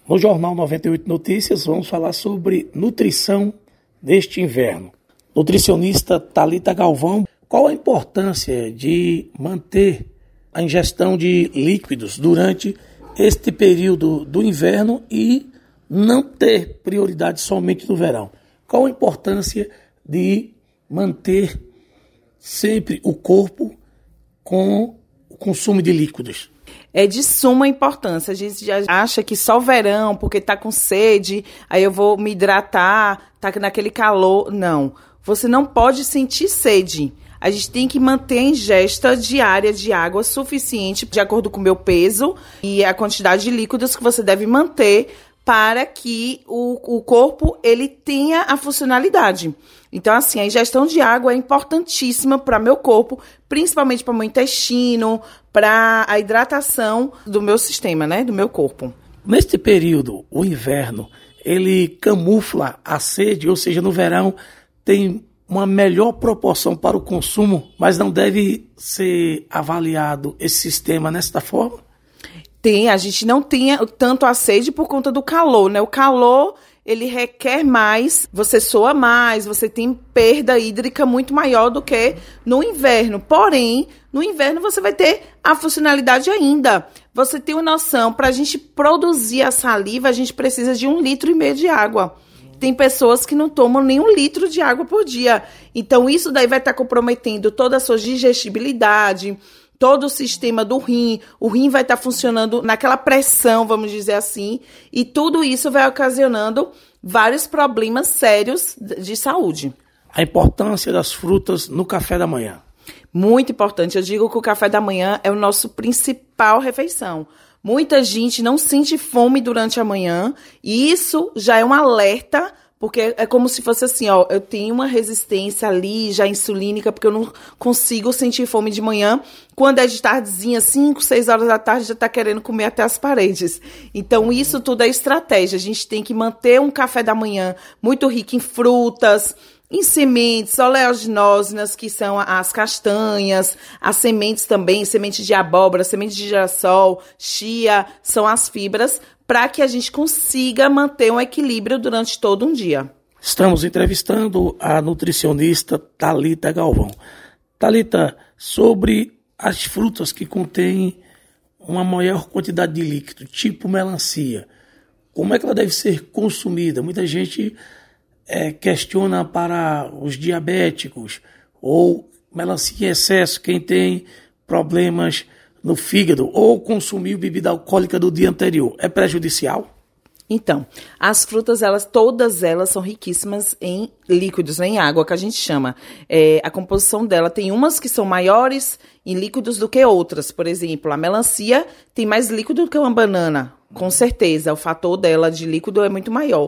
No Jornal 98 Notícias, vamos falar sobre nutrição neste inverno. Nutricionista Thalita Galvão, qual a importância de manter a ingestão de líquidos durante este período do inverno e não ter prioridade somente no verão? Qual a importância de manter sempre o corpo com o consumo de líquidos? É de suma importância. A gente já acha que só verão, porque tá com sede, aí eu vou me hidratar, tá naquele calor. Não, você não pode sentir sede. A gente tem que manter a ingesta diária de água suficiente, de acordo com o meu peso e a quantidade de líquidos que você deve manter para que o corpo ele tenha a funcionalidade. Então, assim, a ingestão de água é importantíssima para meu corpo, principalmente para o meu intestino, para a hidratação do meu sistema, né, do meu corpo. Neste período, o inverno, ele camufla a sede, ou seja, no verão tem uma melhor proporção para o consumo, mas não deve ser avaliado esse sistema desta forma? A gente não tem tanto a sede por conta do calor, né? O calor, ele requer mais, você soa mais, você tem perda hídrica muito maior do que no inverno. Porém, no inverno você vai ter a funcionalidade ainda. Você tem uma noção, para a gente produzir a saliva, a gente precisa de 1,5 litro de água. Tem pessoas que não tomam nem 1 litro de água por dia. Então, isso daí vai estar comprometendo toda a sua digestibilidade, todo o sistema do rim. O rim vai estar funcionando naquela pressão, vamos dizer assim, e tudo isso vai ocasionando vários problemas sérios de saúde. A importância das frutas no café da manhã. Muito importante. Eu digo que o café da manhã é o nosso principal refeição. Muita gente não sente fome durante a manhã e isso já é um alerta, porque é como se fosse assim, ó, eu tenho uma resistência ali já insulínica, porque eu não consigo sentir fome de manhã. Quando é de tardezinha, 5, 6 horas da tarde, já está querendo comer até as paredes. Então, isso tudo é estratégia. A gente tem que manter um café da manhã muito rico em frutas, em sementes oleaginosas, que são as castanhas, as sementes também, sementes de abóbora, sementes de girassol, chia, são as fibras, para que a gente consiga manter um equilíbrio durante todo um dia. Estamos entrevistando a nutricionista Thalita Galvão. Thalita, sobre as frutas que contêm uma maior quantidade de líquido, tipo melancia, como é que ela deve ser consumida? Muita gente questiona para os diabéticos ou melancia em excesso, quem tem problemas no fígado ou consumiu bebida alcoólica do dia anterior. É prejudicial? Então, as frutas, todas elas são riquíssimas em líquidos, em água, que a gente chama. A composição dela tem umas que são maiores em líquidos do que outras. Por exemplo, a melancia tem mais líquido do que uma banana, com certeza. O fator dela de líquido é muito maior.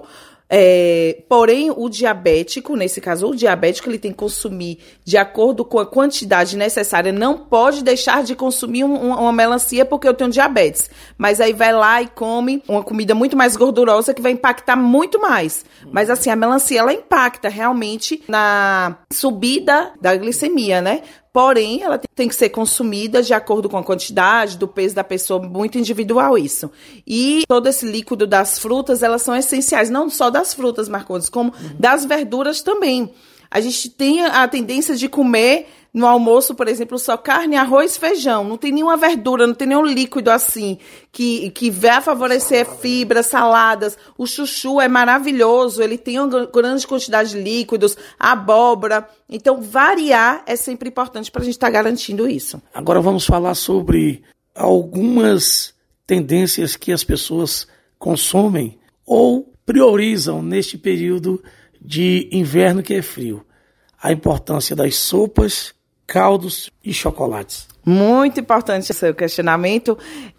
Porém, o diabético, nesse caso, ele tem que consumir de acordo com a quantidade necessária. Não pode deixar de consumir uma melancia porque eu tenho diabetes. Mas aí vai lá e come uma comida muito mais gordurosa que vai impactar muito mais. Mas assim, a melancia, ela impacta realmente na subida da glicemia, né? Porém, ela tem que ser consumida de acordo com a quantidade, do peso da pessoa, muito individual isso. E todo esse líquido das frutas, elas são essenciais, não só das frutas, Marcondes, como das verduras também. A gente tem a tendência de comer no almoço, por exemplo, só carne, arroz, feijão. Não tem nenhuma verdura, não tem nenhum líquido assim que vai favorecer fibras, saladas. O chuchu é maravilhoso, ele tem uma grande quantidade de líquidos, abóbora. Então, variar é sempre importante para a gente estar garantindo isso. Agora vamos falar sobre algumas tendências que as pessoas consomem ou priorizam neste período de inverno que é frio. A importância das sopas, caldos e chocolates. Muito importante esse seu questionamento.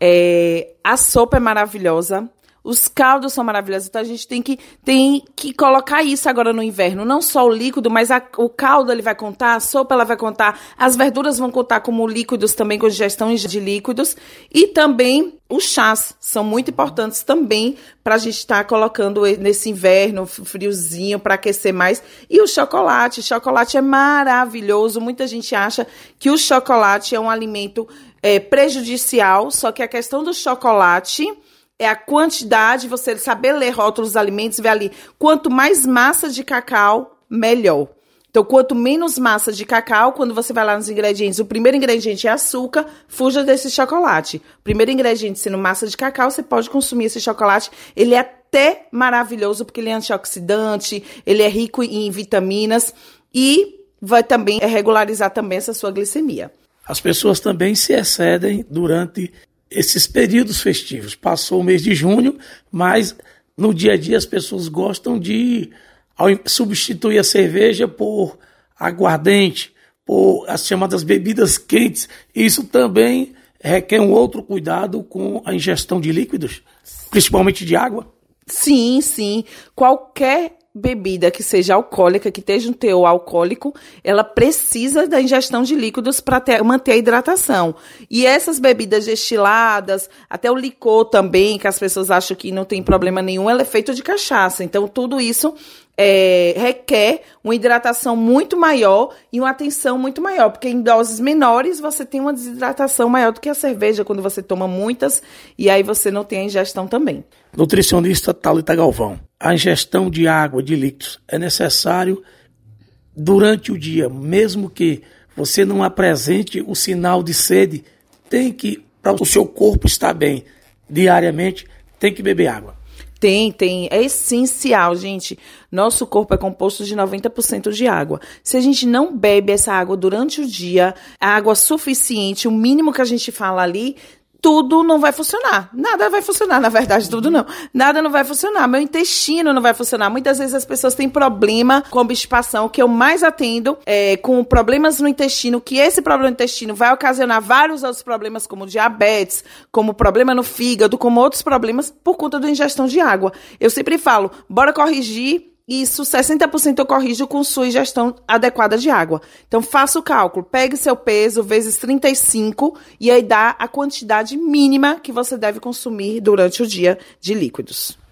A sopa é maravilhosa. Os caldos são maravilhosos, então a gente tem que colocar isso agora no inverno. Não só o líquido, mas o caldo ele vai contar, a sopa ela vai contar, as verduras vão contar como líquidos também, com digestão de líquidos. E também os chás são muito importantes também para a gente estar colocando nesse inverno friozinho para aquecer mais. E o chocolate é maravilhoso. Muita gente acha que o chocolate é um alimento prejudicial, só que a questão do chocolate é a quantidade, você saber ler rótulos dos alimentos, ver ali, quanto mais massa de cacau, melhor. Então, quanto menos massa de cacau, quando você vai lá nos ingredientes, o primeiro ingrediente é açúcar, fuja desse chocolate. O primeiro ingrediente sendo massa de cacau, você pode consumir esse chocolate. Ele é até maravilhoso, porque ele é antioxidante, ele é rico em vitaminas e vai também regularizar também essa sua glicemia. As pessoas também se excedem durante esses períodos festivos. Passou o mês de junho, mas no dia a dia as pessoas gostam de substituir a cerveja por aguardente, por as chamadas bebidas quentes. Isso também requer um outro cuidado com a ingestão de líquidos, principalmente de água. Sim, sim. Qualquer bebida que seja alcoólica, que esteja um teor alcoólico, ela precisa da ingestão de líquidos para manter a hidratação. E essas bebidas destiladas, até o licor também, que as pessoas acham que não tem problema nenhum, ela é feita de cachaça. Então, tudo isso requer uma hidratação muito maior e uma atenção muito maior, porque em doses menores você tem uma desidratação maior do que a cerveja, quando você toma muitas, e aí você não tem a ingestão também. Nutricionista Thalita Galvão, a ingestão de água, de líquidos, é necessário durante o dia, mesmo que você não apresente o sinal de sede, tem que, para o seu corpo estar bem diariamente, tem que beber água. Tem. É essencial, gente. Nosso corpo é composto de 90% de água. Se a gente não bebe essa água durante o dia, a água suficiente, o mínimo que a gente fala ali, tudo não vai funcionar. Nada vai funcionar, na verdade, tudo não. Nada não vai funcionar. Meu intestino não vai funcionar. Muitas vezes as pessoas têm problema com obstipação, que eu mais atendo com problemas no intestino, que esse problema no intestino vai ocasionar vários outros problemas, como diabetes, como problema no fígado, como outros problemas, por conta da ingestão de água. Eu sempre falo, bora corrigir. Isso, 60% eu corrijo com sua ingestão adequada de água. Então, faça o cálculo. Pegue seu peso vezes 35 e aí dá a quantidade mínima que você deve consumir durante o dia de líquidos.